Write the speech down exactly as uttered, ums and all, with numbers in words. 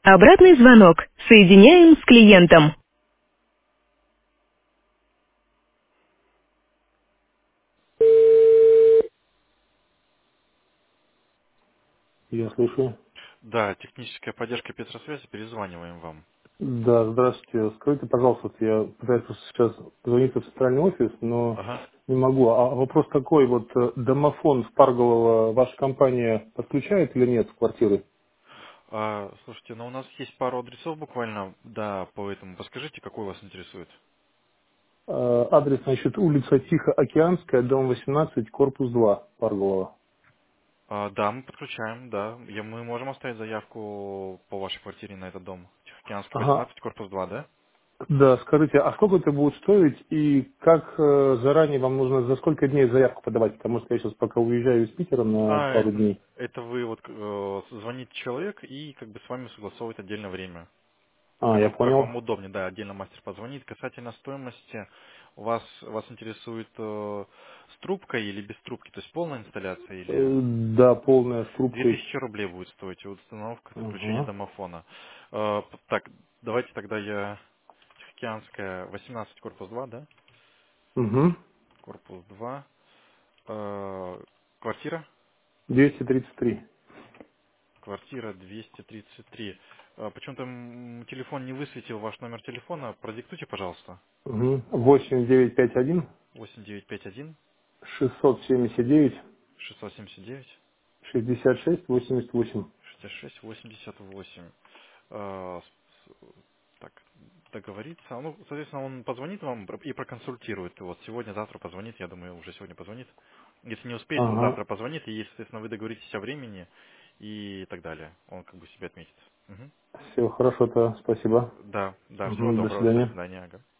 Обратный звонок. Соединяем с клиентом. Я слушаю. Да, техническая поддержка Петросвязи, перезваниваем вам. Да, здравствуйте. Скажите, пожалуйста, вот я пытаюсь просто сейчас позвонить в центральный офис, но Ага. не могу. А вопрос такой, вот э, домофон в Парголово ваша компания подключает или нет в квартиры? А, слушайте, ну у нас есть пару адресов буквально, да, поэтому подскажите, какой вас интересует? Э, Адрес, значит, улица Тихоокеанская, дом восемнадцать, корпус два, Парголово. А, да, мы подключаем, да. Я, мы можем оставить заявку по вашей квартире на этот дом. Тихоокеанский Ага. восемнадцать, корпус два, да? Да, скажите, а сколько это будет стоить и как э, заранее вам нужно, за сколько дней заявку подавать? Потому что я сейчас пока уезжаю из Питера на А, пару это, дней. это вы вот э, звонит человек и как бы с вами согласовывает отдельное время. А, Как, я вам- как понял. вам удобнее, да, отдельно мастер позвонит. Касательно стоимости, вас, вас интересует э, с трубкой или без трубки, то есть полная инсталляция или... Э, Да, полная с Две трубкой. тысячи рублей будет стоить установка, подключение Ага. домофона. Э, п- так, давайте тогда я Тихоокеанская, восемнадцать, корпус два, да? Угу. Корпус два. Э, квартира? двести тридцать три. Квартира двести тридцать три. Э, почему-то м, телефон не высветил ваш номер телефона. Продиктуйте, пожалуйста. Угу. восемь девять пять один восемь девять пять один шестьсот семьдесят девять шестьсот семьдесят девять шестьдесят шесть восемьдесят восемь. шестьдесят шесть восемьдесят восемь. Э, с- так, договориться. Ну, соответственно, он позвонит вам и проконсультирует. Вот сегодня, завтра позвонит, я думаю, уже сегодня позвонит. Если не успеет, то Ага. завтра позвонит, и, соответственно, вы договоритесь о времени и так далее. Он как бы себе отметит. Мгм. Все хорошо-то, спасибо. Да, да, всего Угу. До доброго, до свидания. свидания. Ага.